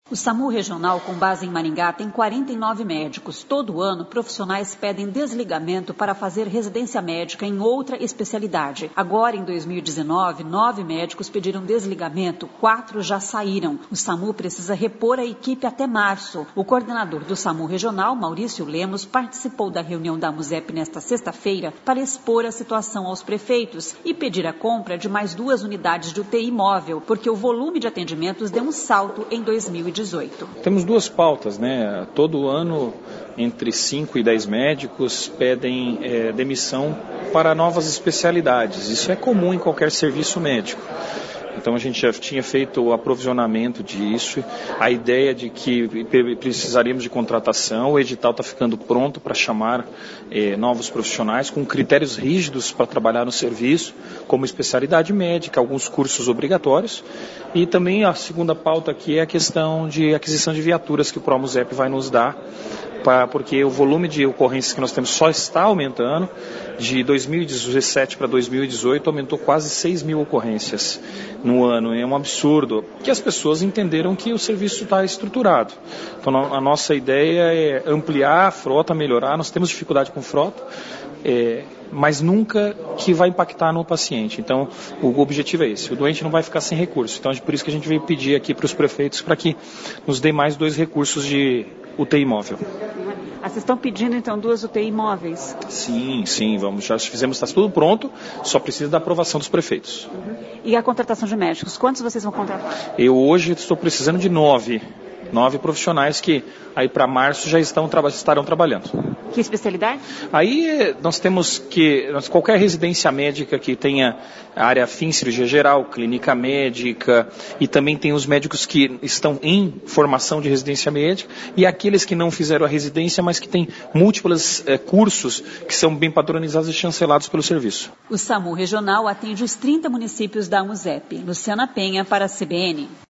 O SAMU regional, com base em Maringá, tem 49 médicos. Todo ano, profissionais pedem desligamento para fazer residência médica em outra especialidade. Agora, em 2019, 9 médicos pediram desligamento, 4 já saíram. O SAMU precisa repor a equipe até março. O coordenador do SAMU regional, Maurício Lemos, participou da reunião da AMUSEP nesta sexta-feira para expor a situação aos prefeitos e pedir a compra de mais 2 unidades de UTI móvel, porque o volume de atendimentos deu um salto em 2018. Temos 2 pautas, né? Todo ano, entre 5 e 10 médicos pedem demissão para novas especialidades. Isso é comum em qualquer serviço médico. Então a gente já tinha feito o aprovisionamento disso, a ideia de que precisaríamos de contratação, o edital está ficando pronto para chamar novos profissionais com critérios rígidos para trabalhar no serviço, como especialidade médica, alguns cursos obrigatórios, e também a segunda pauta aqui é a questão de aquisição de viaturas que o ProAMUSEP vai nos dar, porque o volume de ocorrências que nós temos só está aumentando. De 2017 para 2018 aumentou quase 6 mil ocorrências no ano. É um absurdo, que as pessoas entenderam que o serviço está estruturado. Então a nossa ideia é ampliar a frota, melhorar. Nós temos dificuldade com frota, mas nunca que vai impactar no paciente. Então o objetivo é esse, o doente não vai ficar sem recurso. Então por isso que a gente veio pedir aqui para os prefeitos para que nos dê mais 2 recursos de UTI móvel. Vocês estão pedindo, então, 2 UTI móveis? Sim, já fizemos, está tudo pronto, só precisa da aprovação dos prefeitos. E a contratação de médicos, quantos vocês vão contratar? Eu hoje estou precisando de 9 profissionais que aí para março já estarão trabalhando. Que especialidade? Aí nós temos qualquer residência médica que tenha área afim, cirurgia geral, clínica médica, e também tem os médicos que estão em formação de residência médica e aqueles que não fizeram a residência, mas que têm múltiplos cursos que são bem padronizados e chancelados pelo serviço. O SAMU regional atende os 30 municípios da AMUSEP. Luciana Penha para a CBN.